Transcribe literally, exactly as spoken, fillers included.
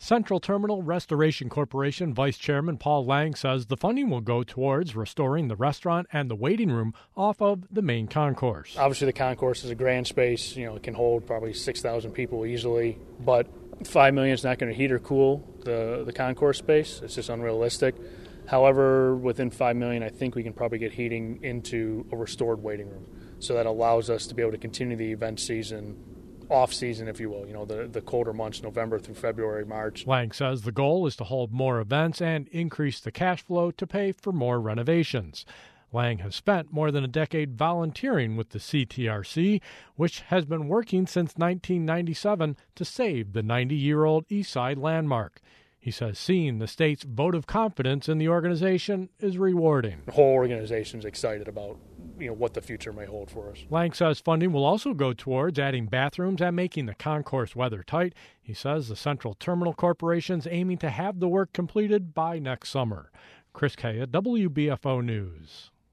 Central Terminal Restoration Corporation Vice Chairman Paul Lang says the funding will go towards restoring the restaurant and the waiting room off of the main concourse. Obviously, the concourse is a grand space. You know, it can hold probably six thousand people easily, but five million dollars is not going to heat or cool the, the concourse space. It's just unrealistic. However, within five million dollars, I think we can probably get heating into a restored waiting room. So that allows us to be able to continue the event season, off-season, if you will, you know, the, the colder months, November through February, March. Lang says the goal is to hold more events and increase the cash flow to pay for more renovations. Lang has spent more than a decade volunteering with the C T R C, which has been working since nineteen ninety-seven to save the ninety-year-old Eastside landmark. He says seeing the state's vote of confidence in the organization is rewarding. The whole organization is excited about, you know, what the future may hold for us. Lang says funding will also go towards adding bathrooms and making the concourse weather-tight. He says the Central Terminal Corporation's aiming to have the work completed by next summer. Chris Kaya, W B F O News.